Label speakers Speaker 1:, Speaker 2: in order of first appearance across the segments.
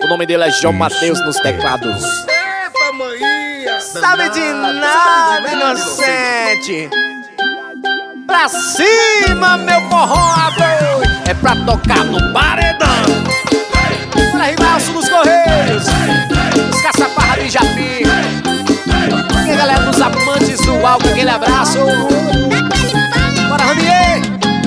Speaker 1: nome dele é João Mateus nos teclados.
Speaker 2: Epa, maninha!
Speaker 1: Sabe de nada, inocente. Pra cima, meu forroador. É pra tocar no paredão. Para Rimaço dos Correios, os caçaparra de Japi. E a galera dos amantes do álcool, aquele abraço. Bora, Ranier.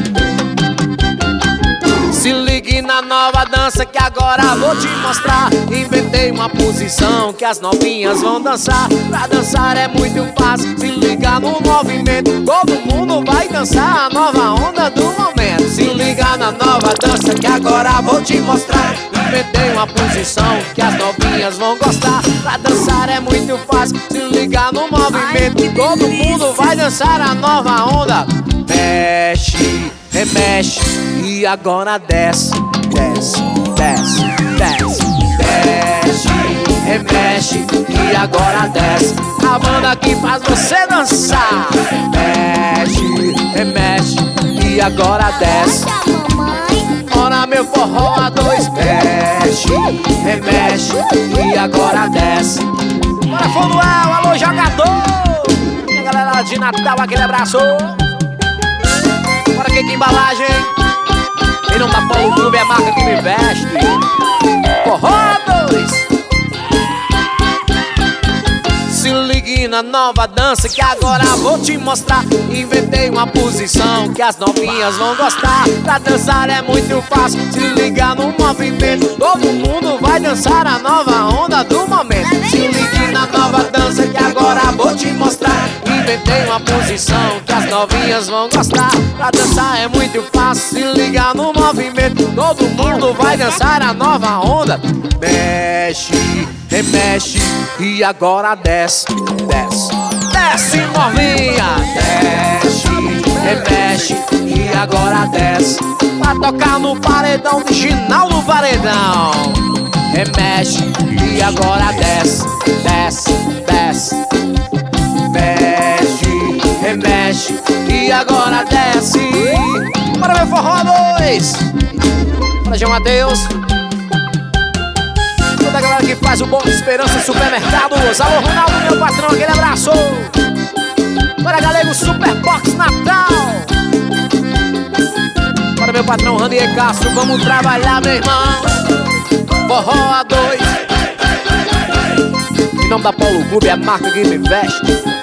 Speaker 1: Se ligue na nova dança que agora vou te mostrar. Inventei uma posição que as novinhas vão dançar. Pra dançar é muito fácil, se liga no movimento. Todo mundo vai dançar a nova onda do momento. Se liga na nova dança que agora vou te mostrar. Inventei uma posição que as novinhas vão gostar. Pra dançar é muito fácil, se liga no movimento. Todo mundo vai dançar a nova onda. Mexe, remexe e agora desce, desce, desce, desce, desce, remexe e agora desce. A banda que faz você dançar. Mexe, remexe e agora desce. Ora meu forró a dois. Mexe, remexe e agora desce. Bora Fonuel, alô jogador. E a galera de Natal, aquele abraço. Bora que embalagem. Quem não tá Polo Clube é a marca que me veste. Forró 2. Se ligue na nova dança que agora vou te mostrar. Inventei uma posição que as novinhas vão gostar. Pra dançar é muito fácil, se liga no movimento. Todo mundo vai dançar a nova onda do momento. Se ligue na nova dança que agora vou te mostrar. Inventei uma posição que as novinhas vão gostar. Pra dançar é muito fácil, se liga no movimento. Todo mundo vai dançar a nova onda. Mexe, remexe e agora desce, desce, desce novinha. Desce, remexe e agora desce. Pra tocar no paredão, original do paredão. Remexe e agora desce, desce, desce. Mexe, remexe e agora desce. Bora meu forró 2. Bora João Mateus. Toda a galera que faz o Bom de Esperança Supermercados. Alô Ronaldo, meu patrão, aquele abraço. Bora Galego Superbox Natal. Bora meu patrão Ranier Castro, vamos trabalhar meu irmão. Forró a 2. Em nome da Polo Clube é a marca que me veste.